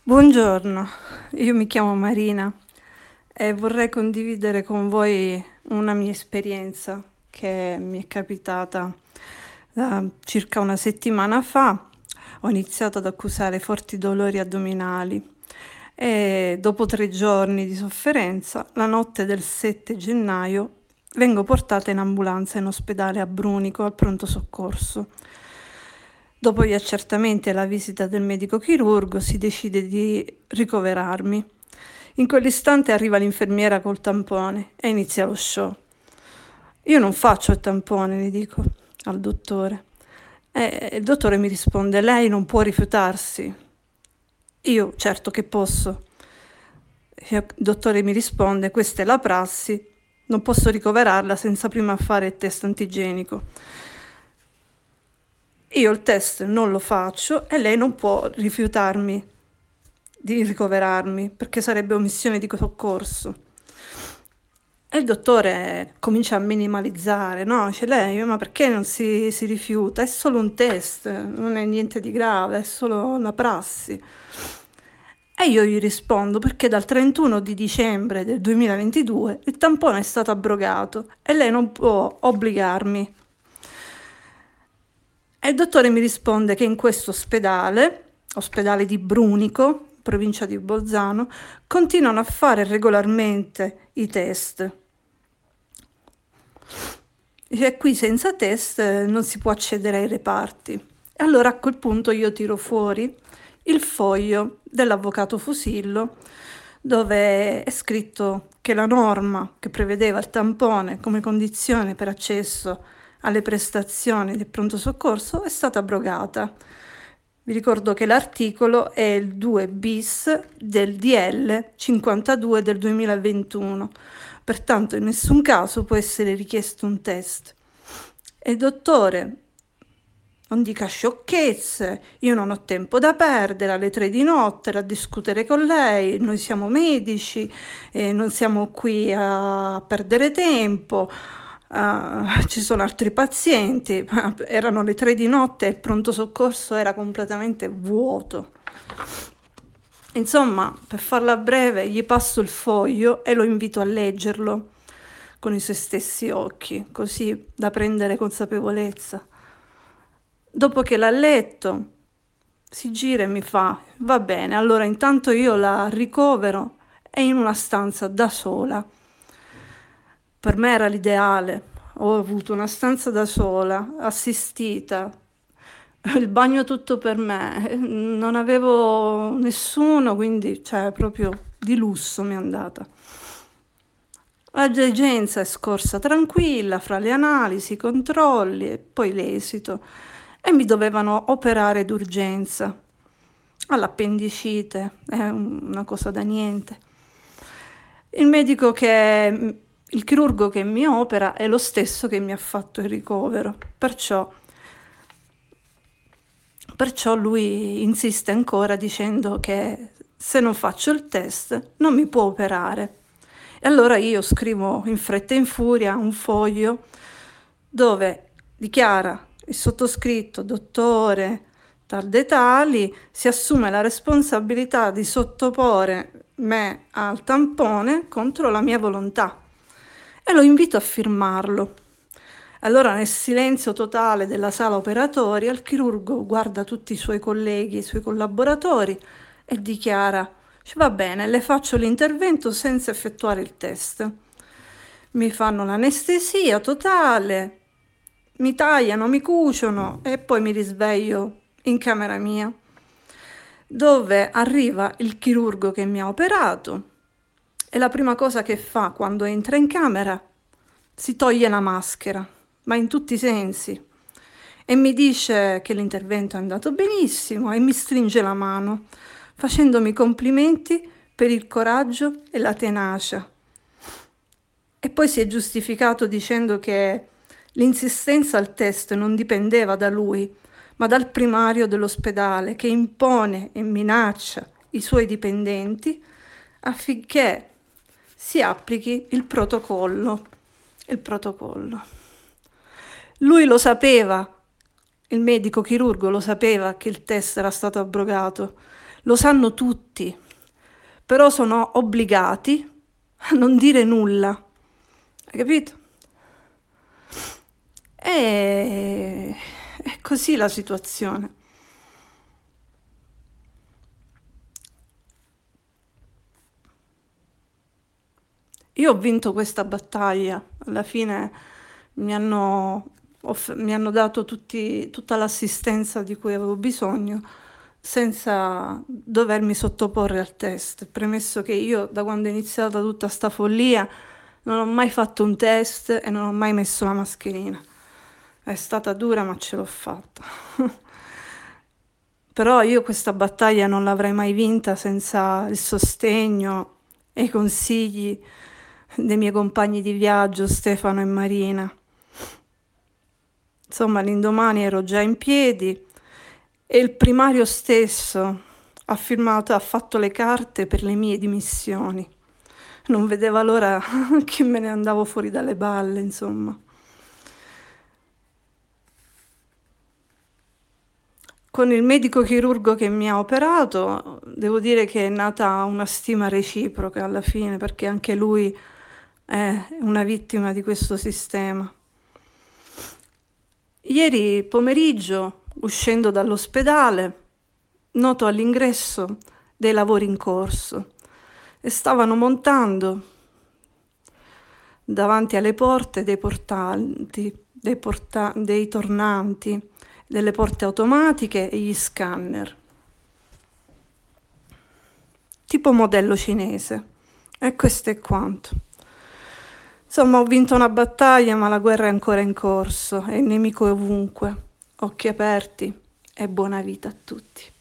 Buongiorno, io mi chiamo Marina e vorrei condividere con voi una mia esperienza che mi è capitata circa una settimana fa. Ho iniziato ad accusare forti dolori addominali e dopo 3 giorni di sofferenza, la notte del 7 gennaio, vengo portata in ambulanza in ospedale a Brunico al pronto soccorso. Dopo gli accertamenti e la visita del medico chirurgo si decide di ricoverarmi. In quell'istante arriva l'infermiera col tampone e inizia lo show. Io non faccio il tampone, gli dico al dottore. E il dottore mi risponde: lei non può rifiutarsi. Io certo che posso. Il dottore mi risponde: questa è la prassi, non posso ricoverarla senza prima fare il test antigenico. Io il test non lo faccio e lei non può rifiutarmi di ricoverarmi perché sarebbe omissione di soccorso. E il dottore comincia a minimalizzare, no? Dice lei, ma perché non si rifiuta? È solo un test, non è niente di grave, è solo una prassi. E io gli rispondo perché dal 31 di dicembre del 2022 il tampone è stato abrogato e lei non può obbligarmi. E il dottore mi risponde che in questo ospedale di Brunico, provincia di Bolzano, continuano a fare regolarmente i test. E qui senza test non si può accedere ai reparti. E allora a quel punto io tiro fuori il foglio dell'avvocato Fusillo, dove è scritto che la norma che prevedeva il tampone come condizione per accesso alle prestazioni del pronto soccorso è stata abrogata. Vi ricordo che l'articolo è il 2 bis del DL 52 del 2021, pertanto in nessun caso può essere richiesto un test. E dottore, non dica sciocchezze, io non ho tempo da perdere alle 3 di notte a discutere con lei, noi siamo medici, non siamo qui a perdere tempo. Ci sono altri pazienti, erano le 3 di notte e il pronto soccorso era completamente vuoto. Insomma, per farla breve, gli passo il foglio e lo invito a leggerlo con i suoi stessi occhi, così da prendere consapevolezza. Dopo che l'ha letto, si gira e mi fa: va bene, allora intanto io la ricovero e in una stanza da sola. Per me era l'ideale. Ho avuto una stanza da sola, assistita, il bagno tutto per me, non avevo nessuno, quindi cioè proprio di lusso mi è andata. La degenza è scorsa tranquilla fra le analisi, i controlli e poi l'esito e mi dovevano operare d'urgenza. All'appendicite, è una cosa da niente. Il chirurgo che mi opera è lo stesso che mi ha fatto il ricovero, perciò lui insiste ancora dicendo che se non faccio il test non mi può operare. E allora io scrivo in fretta e in furia un foglio dove dichiara il sottoscritto, dottore tal dei tali, si assume la responsabilità di sottoporre me al tampone contro la mia volontà e lo invito a firmarlo. Allora, nel silenzio totale della sala operatoria, il chirurgo guarda tutti i suoi colleghi, i suoi collaboratori e dichiara: va bene, le faccio l'intervento senza effettuare il test. Mi fanno l'anestesia totale, mi tagliano, mi cuciono e poi mi risveglio in camera mia, dove arriva il chirurgo che mi ha operato e la prima cosa che fa quando entra in camera si toglie la maschera, ma in tutti i sensi, e mi dice che l'intervento è andato benissimo e mi stringe la mano, facendomi complimenti per il coraggio e la tenacia. E poi si è giustificato dicendo che l'insistenza al test non dipendeva da lui, ma dal primario dell'ospedale che impone e minaccia i suoi dipendenti affinché si applichi il protocollo. Il protocollo. Lui lo sapeva, il medico chirurgo lo sapeva che il test era stato abrogato, lo sanno tutti, però sono obbligati a non dire nulla, hai capito? E è così la situazione. Io ho vinto questa battaglia, alla fine mi hanno, mi hanno dato tutta l'assistenza di cui avevo bisogno senza dovermi sottoporre al test, premesso che io da quando è iniziata tutta sta follia non ho mai fatto un test e non ho mai messo la mascherina. È stata dura, ma ce l'ho fatta. Però io questa battaglia non l'avrei mai vinta senza il sostegno e i consigli dei miei compagni di viaggio, Stefano e Marina. Insomma, l'indomani ero già in piedi e il primario stesso ha firmato, ha fatto le carte per le mie dimissioni. Non vedeva l'ora che me ne andavo fuori dalle balle, insomma. Con il medico chirurgo che mi ha operato, devo dire che è nata una stima reciproca alla fine, perché anche lui è una vittima di questo sistema. Ieri pomeriggio, uscendo dall'ospedale, noto all'ingresso dei lavori in corso e stavano montando davanti alle porte dei portanti, dei tornanti, delle porte automatiche e gli scanner, tipo modello cinese. E questo è quanto. Insomma, ho vinto una battaglia, ma la guerra è ancora in corso e il nemico è ovunque. Occhi aperti e buona vita a tutti.